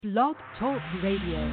Blog Talk Radio.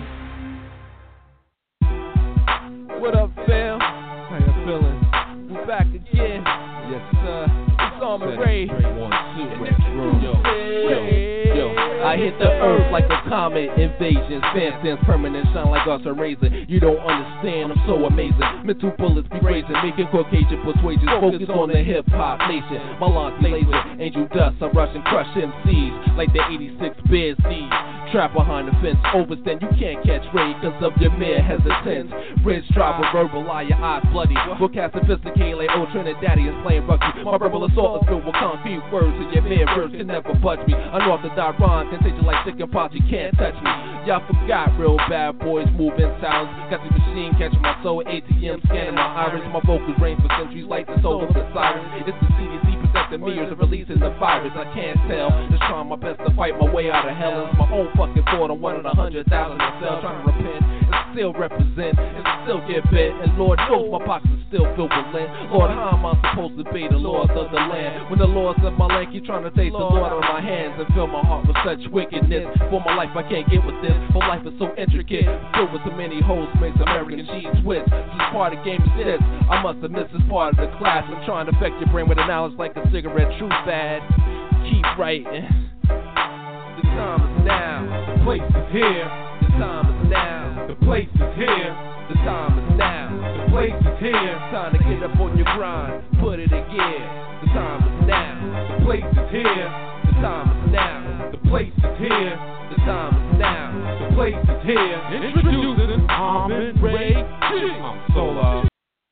What up, fam? How you feeling? We're back again. Yes, sir. It's Armin Ray. 3, 1, 2, yo. I hit the earth like a comet invasion. Fan stands permanent, shine like us a razor. You don't understand, I'm so amazing. Mental bullets be raising, making Caucasian persuasions. Focus on the hip hop nation. My launch laser, angel dust. I rush and crush MCs like the 86 Bears seeds. Trap behind the fence, overstand. You can't catch raid cause of your mere hesitance. Ridge drive with verbal lie, your eyes bloody. Vocab sophisticated like old Trinidadians playing rugby. My verbal assault is filled with concrete words, so your mere verse can never budge me. Unorthodox rhyme, contagion like chicken pox, you can't touch me. Y'all forgot real bad boys moving sounds. Got the machine catching my soul, ATM scanning my iris. My vocals range for centuries like the soul of the siren. It's the CDC protecting me or releasing the virus. I can't tell, just trying my best to fight my way out of hell. It's my own fucking thought. I'm one in 100,000 in cells trying to repent and still represent and still get bit. And Lord knows my box is still filled with lint. Lord, how am I supposed to be the Lord of the land when the laws of my land keep trying to take the Lord out of my hands and fill my heart with such wickedness? For my life I can't get with this. For life is so intricate, filled with so many holes, makes American cheese twist. This part of the game is this. I must have missed this part of the class. I'm trying to affect your brain with an knowledge like a cigarette. True bad. Keep writing. The time is now, the place is here. The time is now, the place is here. The time is now, the place is here. Time to get up on your grind, put it in gear. The time is now, the place is here. The time is now, the place is here. The time is now, the place is here. Introducing Armin Ray G. I'm Solar.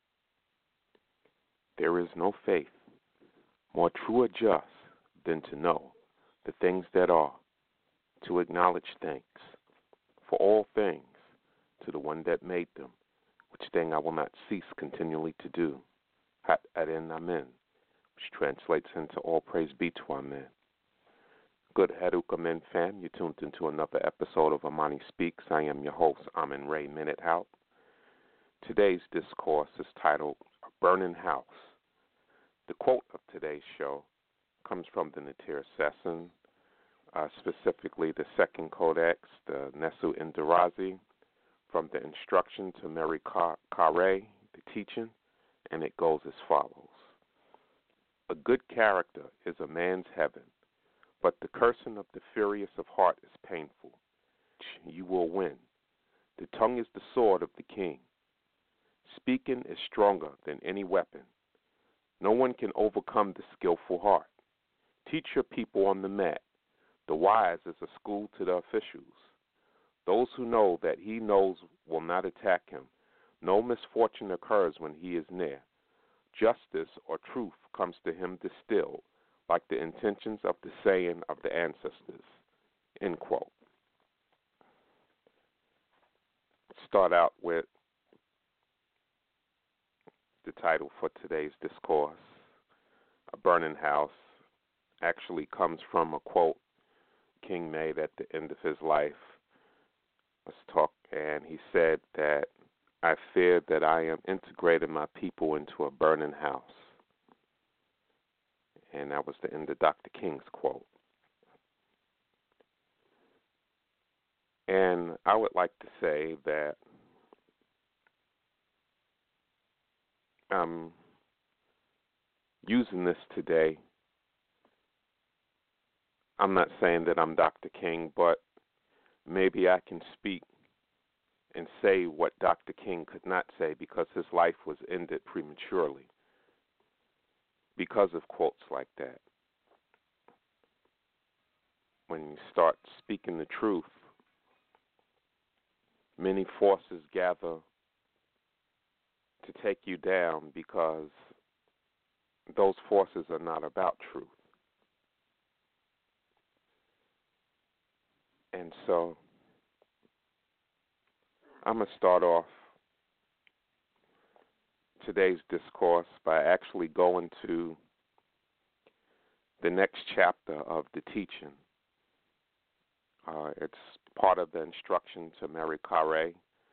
There is no faith more true or just than to know the things that are, to acknowledge thanks for all things to the one that made them, which thing I will not cease continually to do. Hat adin amen, which translates into all praise be to Amen. Good Haduk Amen fam, you tuned into another episode of Amani Speaks. I am your host, Amin Ray Minute Hout. Today's discourse is titled A Burning House. The quote of today's show comes from the Natir Sesson, specifically the second codex, the Nesu Indarazi, from the Instruction to Mary Kare, the teaching, and it goes as follows. A good character is a man's heaven, but the cursing of the furious of heart is painful. You will win. The tongue is the sword of the king. Speaking is stronger than any weapon. No one can overcome the skillful heart. Teach your people on the mat. The wise is a school to the officials. Those who know that he knows will not attack him. No misfortune occurs when he is near. Justice or truth comes to him distilled, like the intentions of the saying of the ancestors. End quote. Start out with the title for today's discourse. A Burning House actually comes from a quote King made at the end of his life. Let's talk, and he said that I fear that I am integrating my people into a burning house. And that was the end of Dr. King's quote. And I would like to say that I'm using this today. I'm not saying that I'm Dr. King, but maybe I can speak and say what Dr. King could not say because his life was ended prematurely because of quotes like that. When you start speaking the truth, many forces gather to take you down because those forces are not about truth. And so I'm going to start off today's discourse by actually going to the next chapter of the teaching. It's part of the Instruction to Mary Kare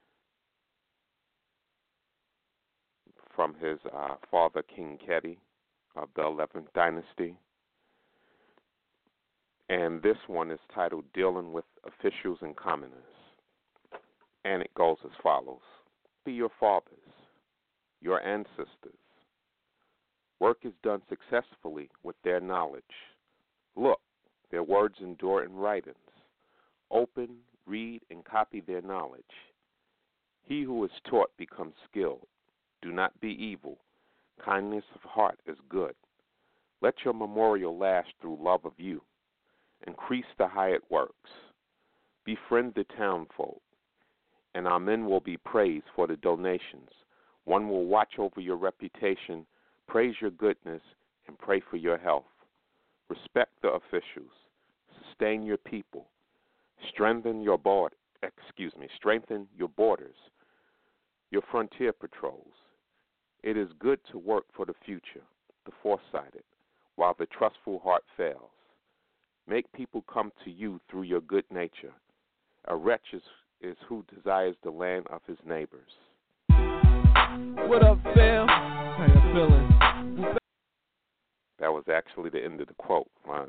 from his father, King Kedi of the 11th dynasty. And this one is titled Dealing with Officials and Commoners. And it goes as follows. Be your fathers, your ancestors. Work is done successfully with their knowledge. Look, their words endure in writings. Open, read, and copy their knowledge. He who is taught becomes skilled. Do not be evil. Kindness of heart is good. Let your memorial last through love of you. Increase the hired works. Befriend the townfolk, and our men will be praised for the donations. One will watch over your reputation, praise your goodness, and pray for your health. Respect the officials. Sustain your people. Strengthen your strengthen your borders, your frontier patrols. It is good to work for the future, the foresighted, while the trustful heart fails. Make people come to you through your good nature. A wretch is who desires the land of his neighbors. What up, fam? How you feeling? That was actually the end of the quote.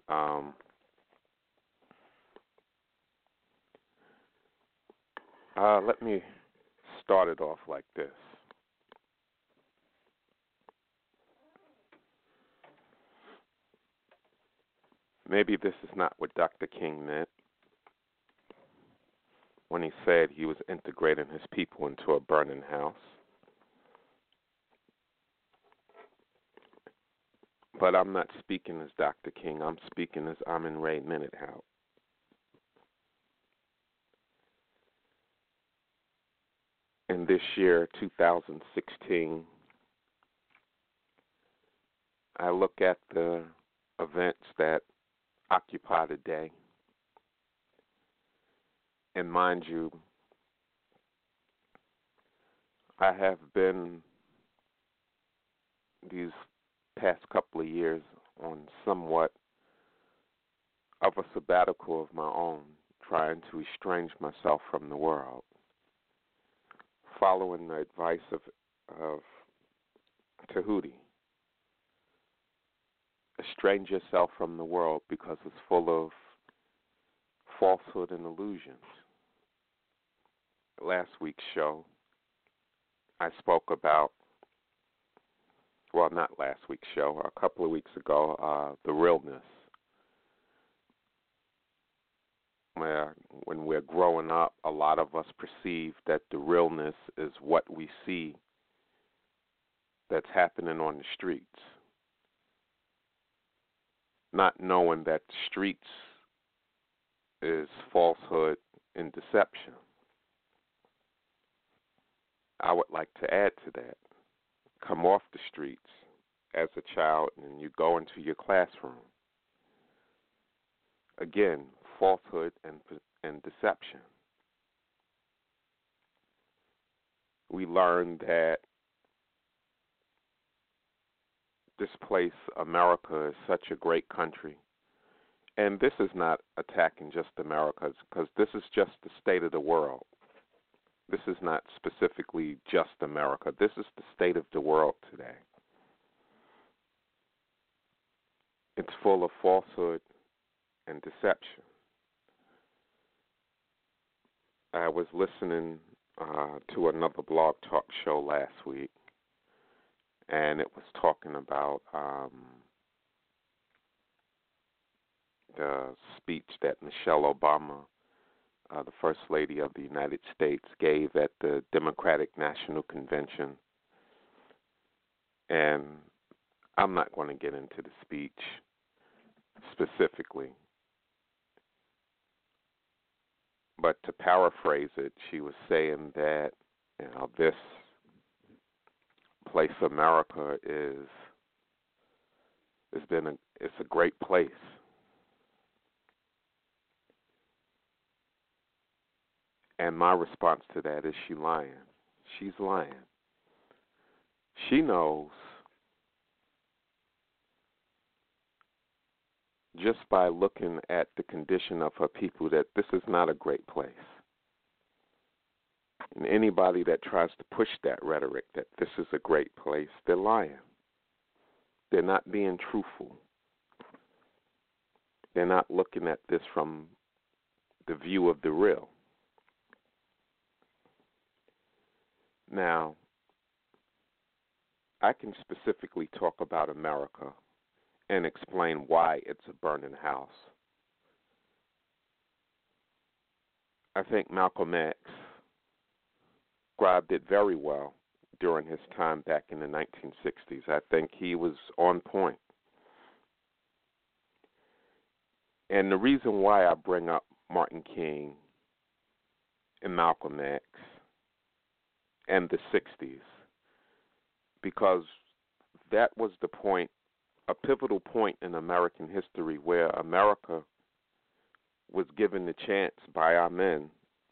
Let me start it off like this. Maybe this is not what Dr. King meant when he said he was integrating his people into a burning house. But I'm not speaking as Dr. King. I'm speaking as Amin Ray Minuthout. In this year, 2016, I look at the events that occupy the day. And mind you, I have been these past couple of years on somewhat of a sabbatical of my own, trying to estrange myself from the world, following the advice of Tahuti. Estrange yourself from the world because it's full of falsehood and illusions. Last week's show, I spoke about, well, not last week's show, a couple of weeks ago, the realness. Where when we're growing up, a lot of us perceive that the realness is what we see that's happening on the streets, not knowing that the streets is falsehood and deception. I would like to add to that. Come off the streets as a child and you go into your classroom. Again, falsehood and deception. We learn that this place, America, is such a great country. And this is not attacking just America, because this is just the state of the world. This is not specifically just America. This is the state of the world today. It's full of falsehood and deception. I was listening to another blog talk show last week, and it was talking about the speech that Michelle Obama, the First Lady of the United States, gave at the Democratic National Convention. And I'm not going to get into the speech specifically, but to paraphrase it, she was saying that, you know, this place, America, it's a great place. And my response to that is, she's lying. She's lying. She knows just by looking at the condition of her people that this is not a great place. And anybody that tries to push that rhetoric that this is a great place, they're lying. They're not being truthful. They're not looking at this from the view of the real. Now, I can specifically talk about America and explain why it's a burning house. I think Malcolm X described it very well during his time back in the 1960s. I think he was on point. And the reason why I bring up Martin King and Malcolm X and the 60s, because that was the point, a pivotal point in American history where America was given the chance by our men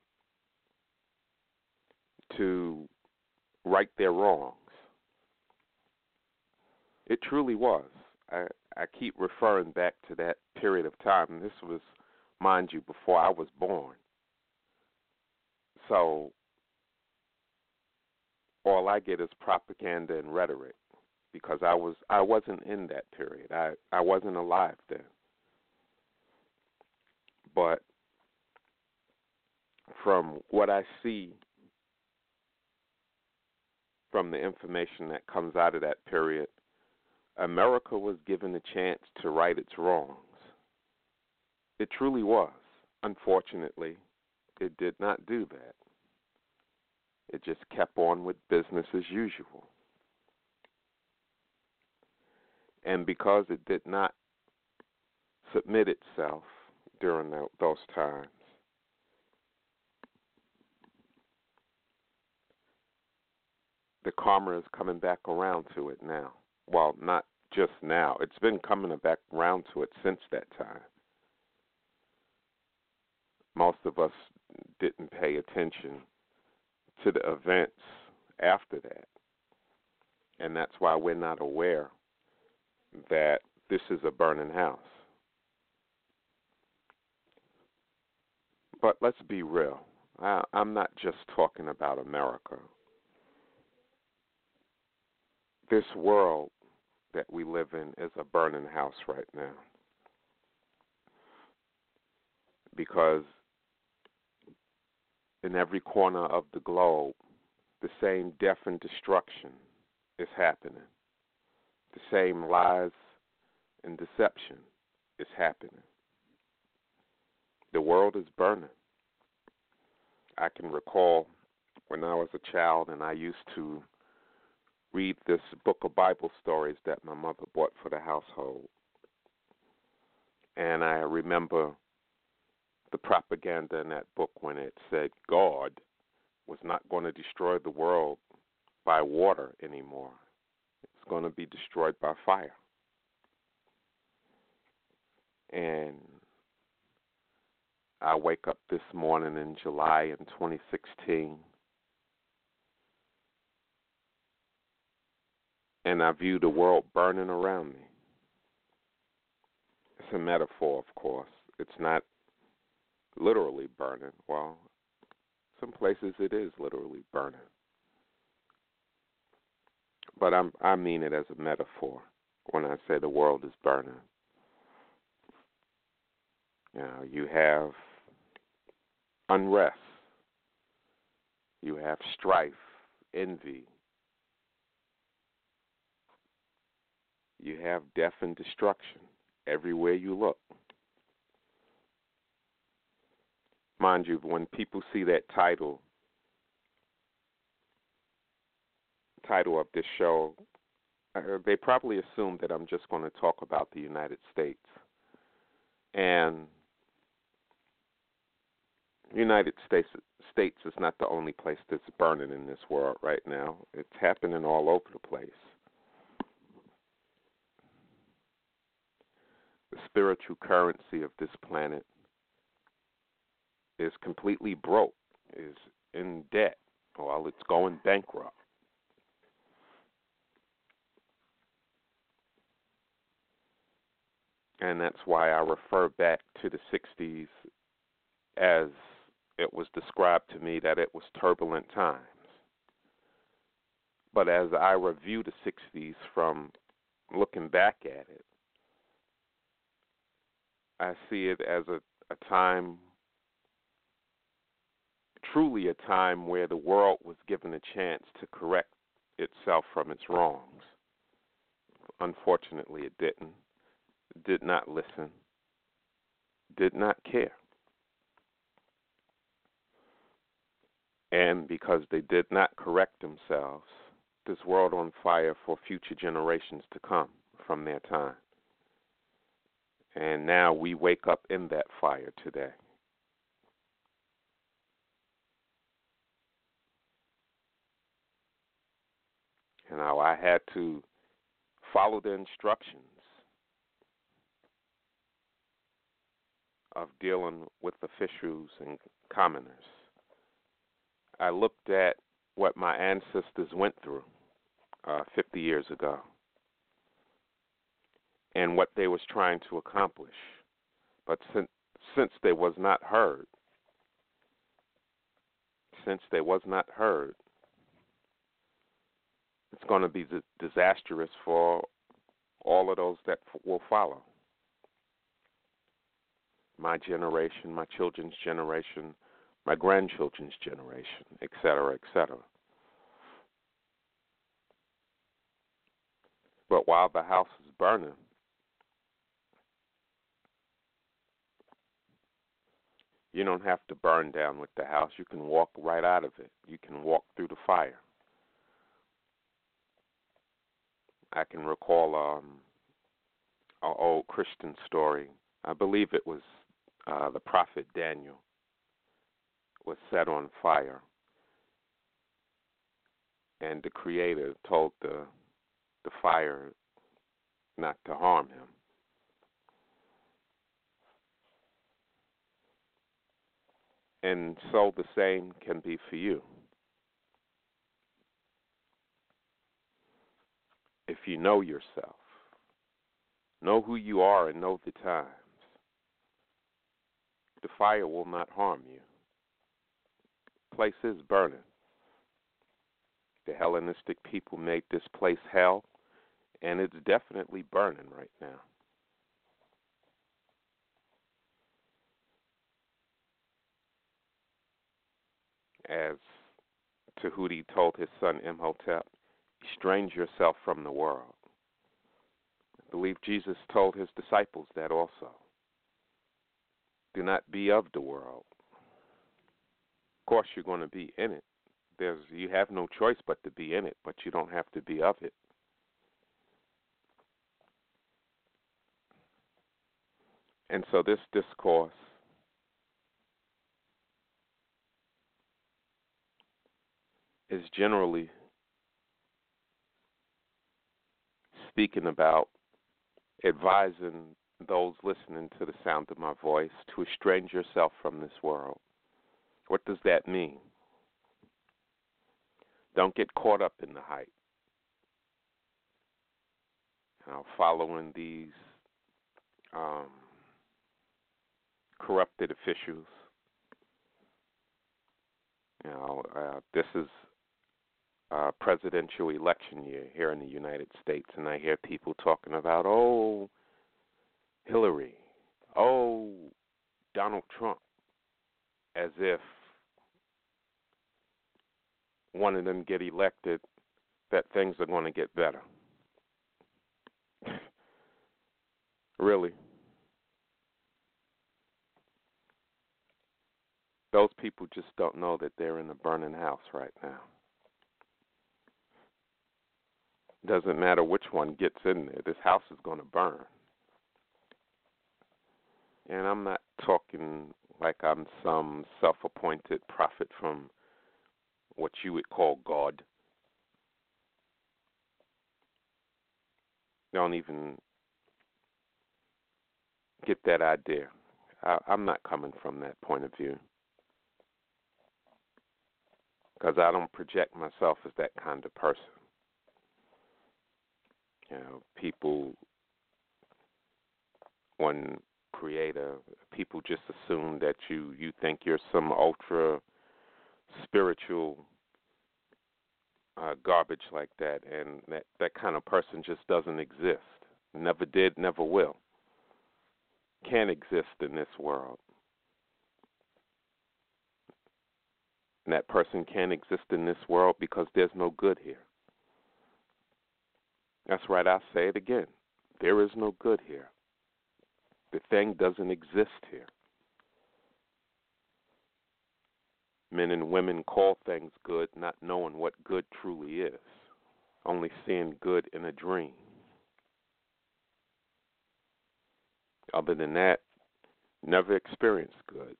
to right their wrongs. It truly was. I keep referring back to that period of time. This was, mind you, before I was born. So all I get is propaganda and rhetoric because I wasn't in that period. I wasn't alive then. But from what I see from the information that comes out of that period, America was given a chance to right its wrongs. It truly was. Unfortunately, it did not do that. It just kept on with business as usual. And because it did not submit itself during those times, the karma is coming back around to it now. Well, not just now. It's been coming back around to it since that time. Most of us didn't pay attention to the events after that. And that's why we're not aware that this is a burning house. But let's be real. I'm not just talking about America. This world that we live in is a burning house right now. Because in every corner of the globe, the same death and destruction is happening. The same lies and deception is happening. The world is burning. I can recall when I was a child and I used to read this book of Bible stories that my mother bought for the household. And I remember the propaganda in that book when it said God was not going to destroy the world by water anymore. It's going to be destroyed by fire. And I wake up this morning in July in 2016, and I view the world burning around me. It's a metaphor, of course. It's not literally burning. Well, some places it is literally burning. But I mean it as a metaphor when I say the world is burning. Now, you have unrest. You have strife, envy. You have death and destruction everywhere you look. Mind you, when people see that title of this show, they probably assume that I'm just going to talk about the United States. And the United States is not the only place that's burning in this world right now. It's happening all over the place. The spiritual currency of this planet is completely broke, is in debt. Well, it's going bankrupt. And that's why I refer back to the 60s as it was described to me that it was turbulent times. But as I review the 60s from looking back at it, I see it as a time, truly a time where the world was given a chance to correct itself from its wrongs. Unfortunately, it didn't. It did not listen, did not care. And because they did not correct themselves, this world on fire for future generations to come from their time. And now we wake up in that fire today. You know, I had to follow the instructions of dealing with officials and commoners. I looked at what my ancestors went through 50 years ago and what they was trying to accomplish. But since they was not heard, it's going to be disastrous for all of those that will follow. My generation, my children's generation, my grandchildren's generation, et cetera, et cetera. But while the house is burning, you don't have to burn down with the house. You can walk right out of it. You can walk through the fire. I can recall an old Christian story. I believe it was the prophet Daniel was set on fire, and the Creator told the fire not to harm him. And so the same can be for you. If you know yourself, know who you are, and know the times, the fire will not harm you. The place is burning. The Hellenistic people made this place hell, and it's definitely burning right now. As Tahuti told his son Imhotep, estrange yourself from the world. I believe Jesus told his disciples that also. Do not be of the world. Of course, you're going to be in it. You have no choice but to be in it, but you don't have to be of it. And so this discourse is generally speaking about advising those listening to the sound of my voice to estrange yourself from this world. What does that mean? Don't get caught up in the hype. Following these corrupted officials. This is presidential election year here in the United States, and I hear people talking about, oh, Hillary, oh, Donald Trump, as if one of them get elected, that things are going to get better. Really? Those people just don't know that they're in a burning house right now. Doesn't matter which one gets in there. This house is going to burn. And I'm not talking like I'm some self-appointed prophet from what you would call God. Don't even get that idea. I'm not coming from that point of view, because I don't project myself as that kind of person. People, when Creator, people just assume that you think you're some ultra spiritual garbage like that, and that kind of person just doesn't exist. Never did, never will. can exist in this world. And that person can't exist in this world because there's no good here. That's right, I'll say it again. There is no good here. The thing doesn't exist here. Men and women call things good, not knowing what good truly is, only seeing good in a dream. Other than that, never experienced good.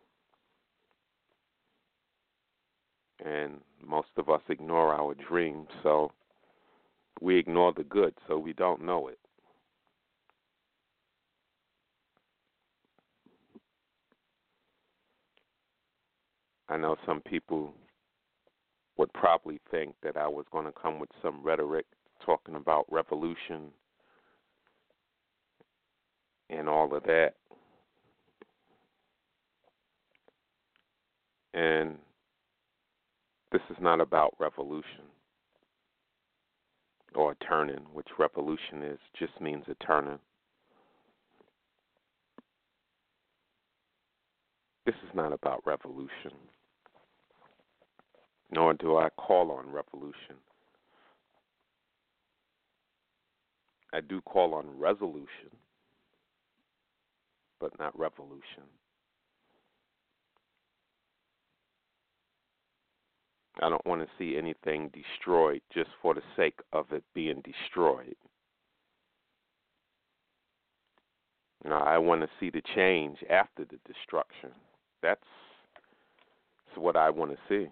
And most of us ignore our dreams, so we ignore the good, so we don't know it. I know some people would probably think that I was going to come with some rhetoric talking about revolution and all of that. And this is not about revolution or a turning, which revolution is, just means a turning. This is not about revolution, nor do I call on revolution. I do call on resolution, but not revolution. I don't want to see anything destroyed just for the sake of it being destroyed. I want to see the change after the destruction. That's what I want to see.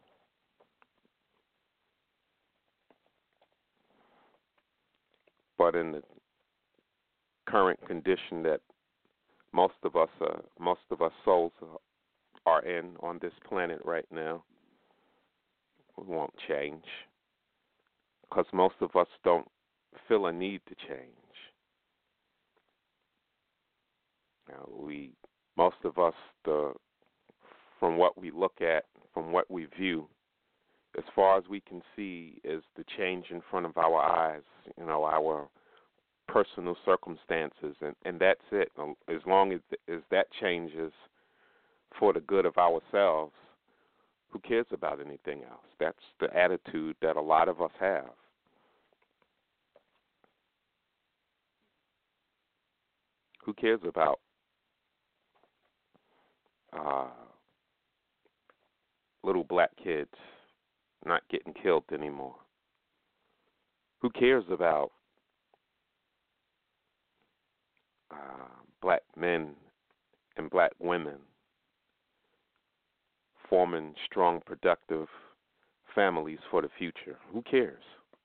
But in the current condition that most of us souls are in on this planet right now, we won't change because most of us don't feel a need to change. Most of us, from what we look at, from what we view, as far as we can see, is the change in front of our eyes. Our personal circumstances, and that's it. As long as that changes for the good of ourselves, who cares about anything else? That's the attitude that a lot of us have. Who cares about little black kids not getting killed anymore? Who cares about black men and black women forming strong, productive families for the future? Who cares?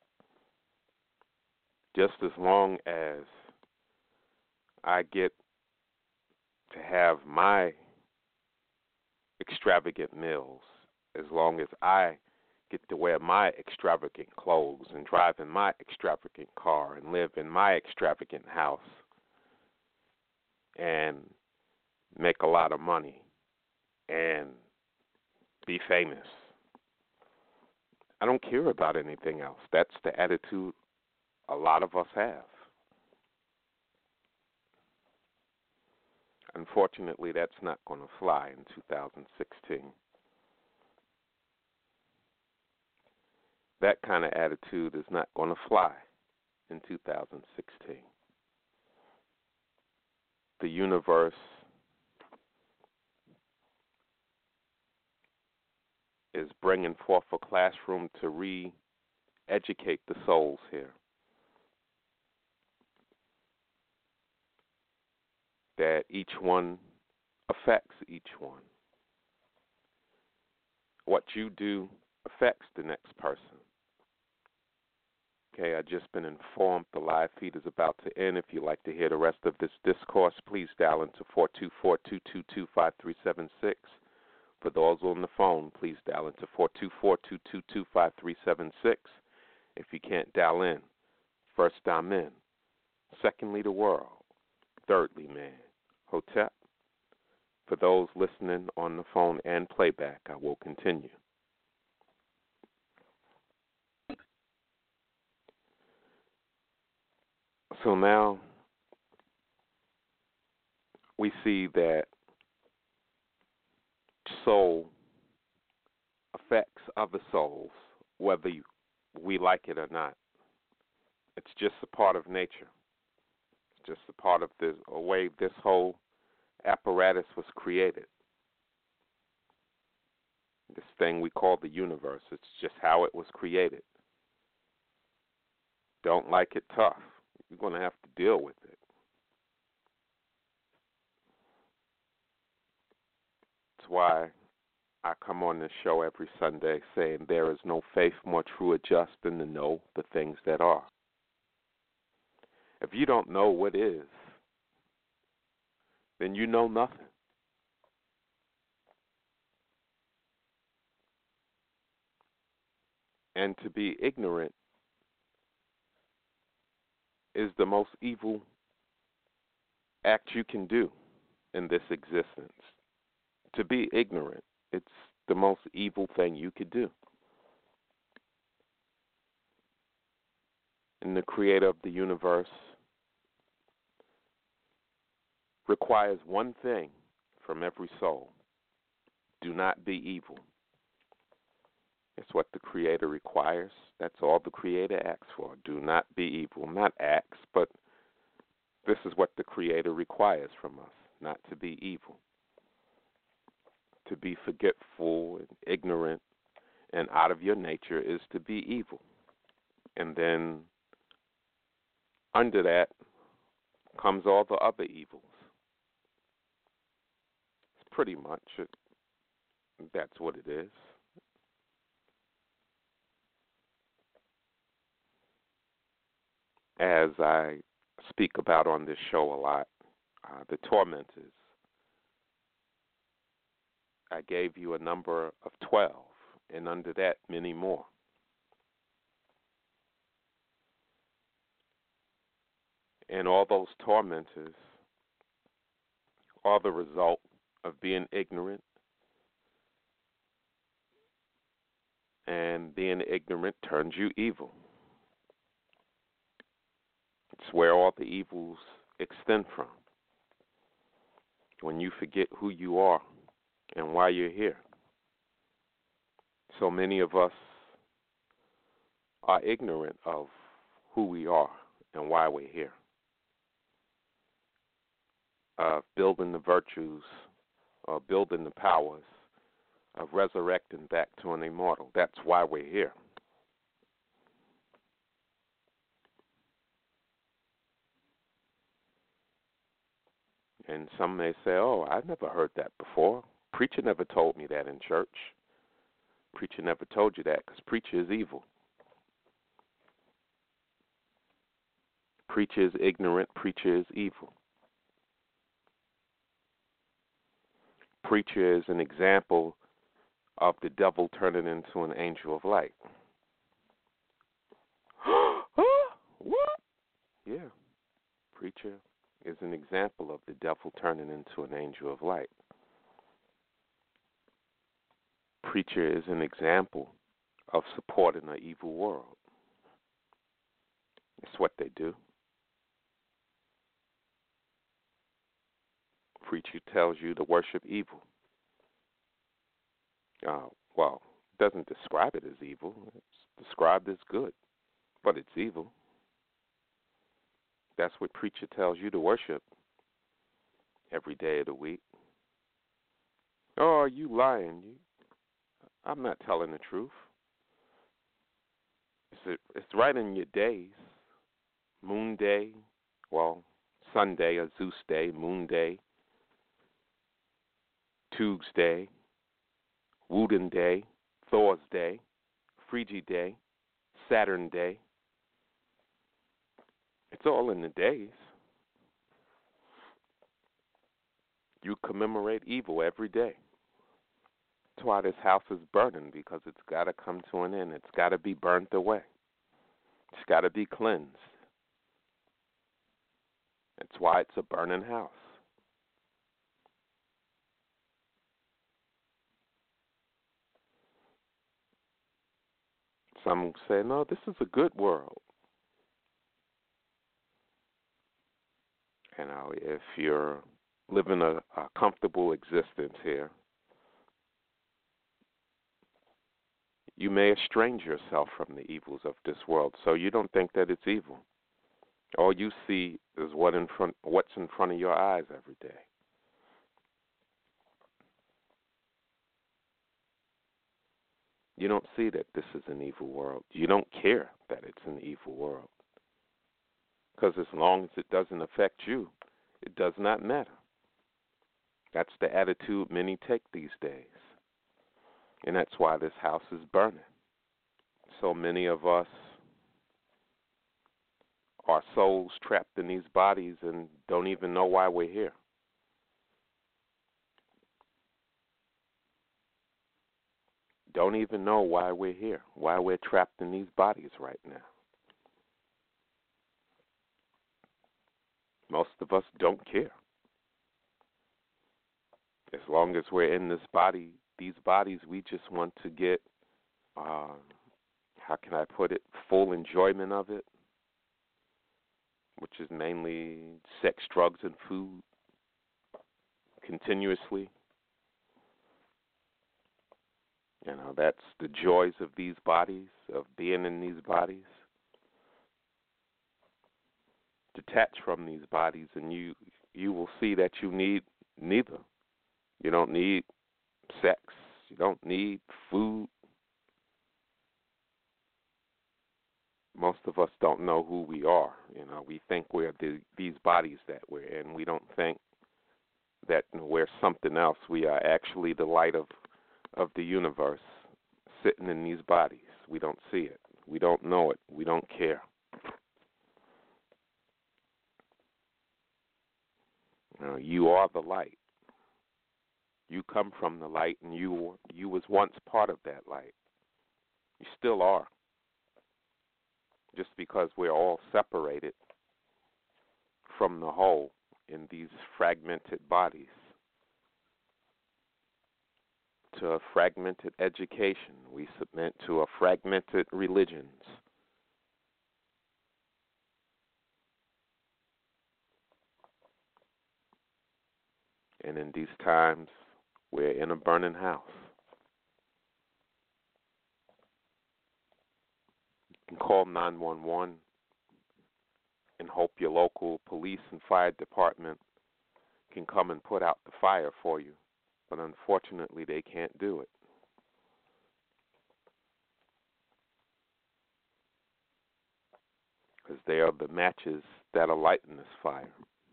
Just as long as I get to have my extravagant meals, as long as I get to wear my extravagant clothes and drive in my extravagant car and live in my extravagant house and make a lot of money and be famous, I don't care about anything else. That's the attitude a lot of us have. Unfortunately, that's not going to fly in 2016. That kind of attitude is not going to fly in 2016. The universe is bringing forth a classroom to re-educate the souls here. That each one affects each one. What you do affects the next person. Okay, I've just been informed the live feed is about to end. If you'd like to hear the rest of this discourse, please dial into 424-222-5376. For those on the phone, please dial into 424-222-5376. If you can't dial in, first I'm in. Secondly, the world. Thirdly, man. Hotep. For those listening on the phone and playback, I will continue. So now, we see that soul affects other souls, whether we like it or not. It's just a part of nature. It's just a part of the way this whole apparatus was created. This thing we call the universe, it's just how it was created. Don't like it, tough. You're going to have to deal with it. That's why I come on this show every Sunday saying there is no faith more true or just than to know the things that are. If you don't know what is, then you know nothing. And to be ignorant is the most evil act you can do in this existence. To be ignorant, it's the most evil thing you could do. And the creator of the universe requires one thing from every soul. Do not be evil. It's what the Creator requires. That's all the Creator asks for. Do not be evil. Not asks, but this is what the Creator requires from us, not to be evil. To be forgetful and ignorant and out of your nature is to be evil. And then under that comes all the other evils. It's pretty much it. That's what it is. As I speak about on this show a lot, the tormentors. I gave you a number of 12, and under that, many more. And all those tormentors are the result of being ignorant, and being ignorant turns you evil. It's where all the evils extend from. When you forget who you are and why you're here. So many of us are ignorant of who we are and why we're here. Building the virtues, building the powers of resurrecting back to an immortal. That's why we're here. And some may say, oh, I never heard that before. Preacher never told me that in church. Preacher never told you that because preacher is evil. Preacher is ignorant. Preacher is evil. Preacher is an example of the devil turning into an angel of light. What? Yeah. Preacher is an example of the devil turning into an angel of light. Preacher is an example of supporting an evil world. It's what they do. Preacher tells you to worship evil. Well, doesn't describe it as evil. It's described as good, but it's evil. That's what preacher tells you to worship every day of the week. Oh, are you lying? I'm not telling the truth. It's right in your days. Moon day, well, Sunday, or Zeus day, Moon day, Tuesday, Wooden day, Thor's day, Frigi day, Saturn day. It's all in the days. You commemorate evil every day. That's why this house is burning, because it's got to come to an end. It's got to be burnt away. It's got to be cleansed. That's why it's a burning house. Some say, no, this is a good world. You know, if you're living a comfortable existence here, you may estrange yourself from the evils of this world, so you don't think that it's evil. All you see is what's in front of your eyes every day. You don't see that this is an evil world. You don't care that it's an evil world. Because as long as it doesn't affect you, it does not matter. That's the attitude many take these days. And that's why this house is burning. So many of us are souls trapped in these bodies and don't even know why we're here. Don't even know why we're here, why we're trapped in these bodies right now. Most of us don't care. As long as we're in this body, these bodies, we just want to get, how can I put it, full enjoyment of it, which is mainly sex, drugs, and food, continuously. You know, that's the joys of these bodies, of being in these bodies. Detach from these bodies, and you will see that you need neither. You don't need sex. You don't need food. Most of us don't know who we are. You know, we think we're these bodies that we're in. We don't think that we're something else. We are actually the light of the universe sitting in these bodies. We don't see it. We don't know it. We don't care. You are the light. You come from the light, and you was once part of that light. You still are. Just because we're all separated from the whole in these fragmented bodies, to a fragmented education, we submit to a fragmented religions. And in these times, we're in a burning house. You can call 911 and hope your local police and fire department can come and put out the fire for you. But unfortunately, they can't do it. Because they are the matches that are lighting this fire.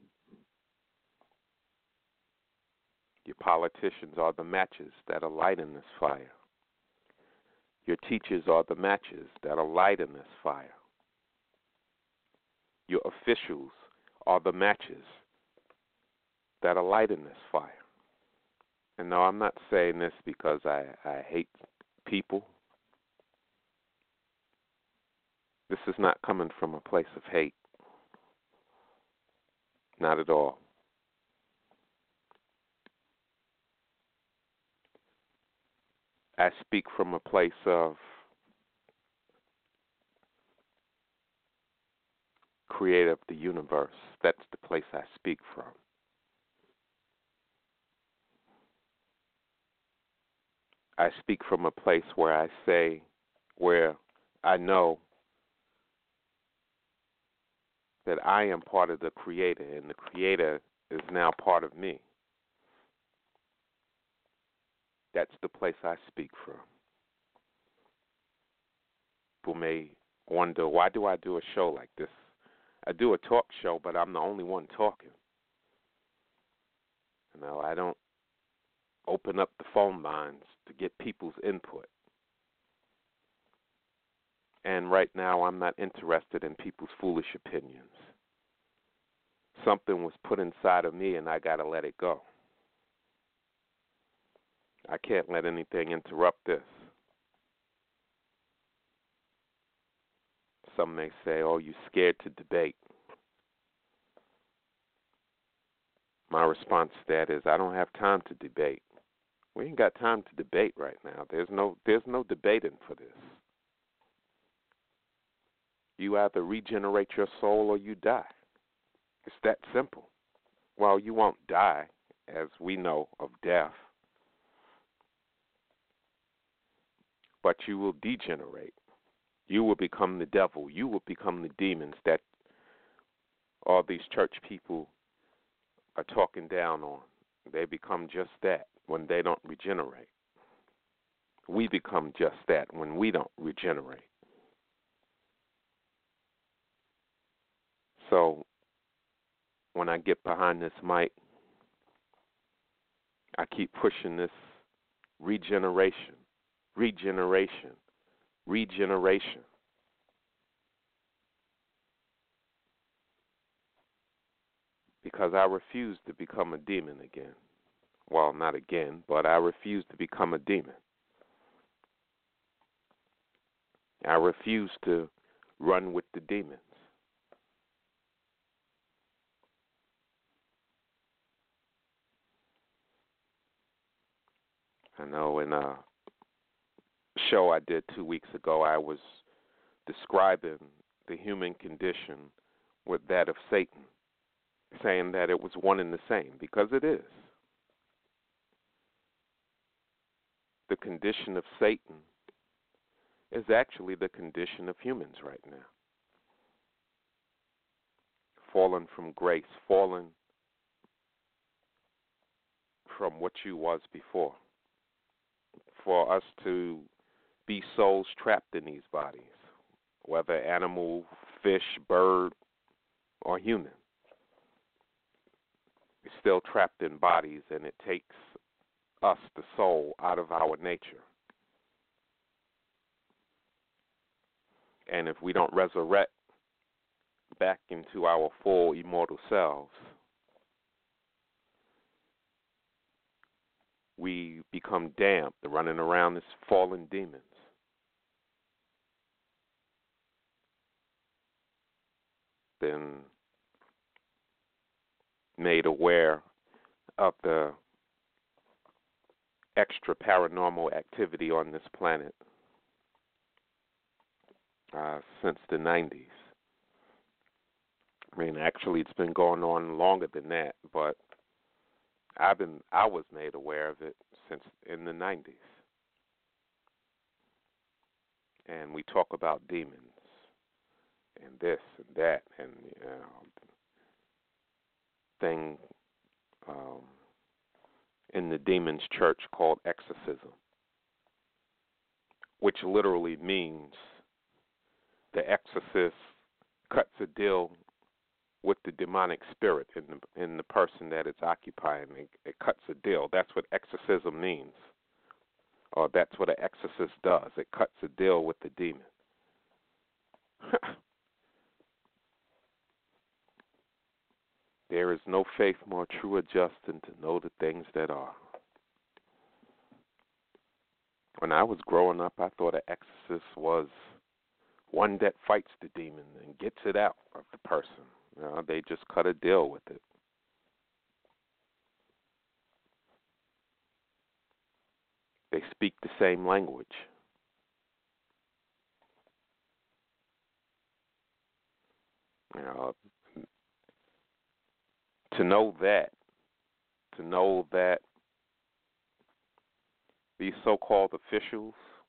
Your politicians are the matches that are lighting this fire. Your teachers are the matches that are lighting this fire. Your officials are the matches that are lighting this fire. And no, I'm not saying this because I hate people. This is not coming from a place of hate. Not at all. I speak from a place of creator of the universe. That's the place I speak from. I speak from a place where I know that I am part of the Creator, and the Creator is now part of me. That's the place I speak from. People may wonder, why do I do a show like this? I do a talk show, but I'm the only one talking. You know, I don't open up the phone lines to get people's input. And right now, I'm not interested in people's foolish opinions. Something was put inside of me, and I got to let it go. I can't let anything interrupt this. Some may say, oh, you're scared to debate. My response to that is, I don't have time to debate. We ain't got time to debate right now. There's no debating for this. You either regenerate your soul or you die. It's that simple. Well, you won't die, as we know of death, but you will degenerate. You will become the devil. You will become the demons that all these church people are talking down on. They become just that when they don't regenerate. We become just that when we don't regenerate. So when I get behind this mic, I keep pushing this regeneration, regeneration, regeneration. Because I refuse to become a demon again. Well, not again, but I refuse to become a demon. I refuse to run with the demons. I know in a show I did 2 weeks ago, I was describing the human condition with that of Satan, saying that it was one and the same, because it is. The condition of Satan is actually the condition of humans right now. Fallen from grace, fallen from what you was before. For us to be souls trapped in these bodies, whether animal, fish, bird, or human. We're still trapped in bodies, and it takes us, the soul, out of our nature. And if we don't resurrect back into our full immortal selves, we become damned, running around as fallen demons. Been made aware of the extra paranormal activity on this planet since the 90s. I mean, actually, it's been going on longer than that, but I was made aware of it since in the 90s. And we talk about demons and this and that and thing in the demon's church called exorcism, which literally means the exorcist cuts a deal with the demonic spirit in the person that it's occupying. It cuts a deal. That's what exorcism means. Or that's what an exorcist does. It cuts a deal with the demon. There is no faith more true or just than to know the things that are. When I was growing up, I thought an exorcist was one that fights the demon and gets it out of the person. They just cut a deal with it. They speak the same language. To know that these so-called officials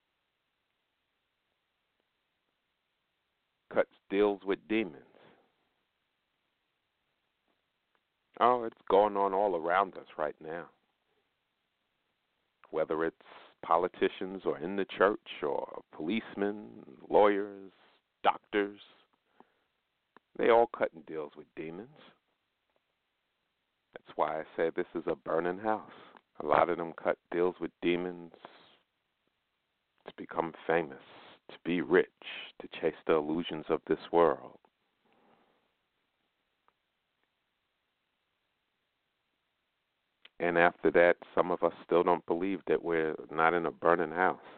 cut deals with demons. Oh, it's going on all around us right now. Whether it's politicians or in the church or policemen, lawyers, doctors, they all cutting deals with demons. That's why I say this is a burning house. A lot of them cut deals with demons to become famous, to be rich, to chase the illusions of this world. And after that, some of us still don't believe that we're not in a burning house.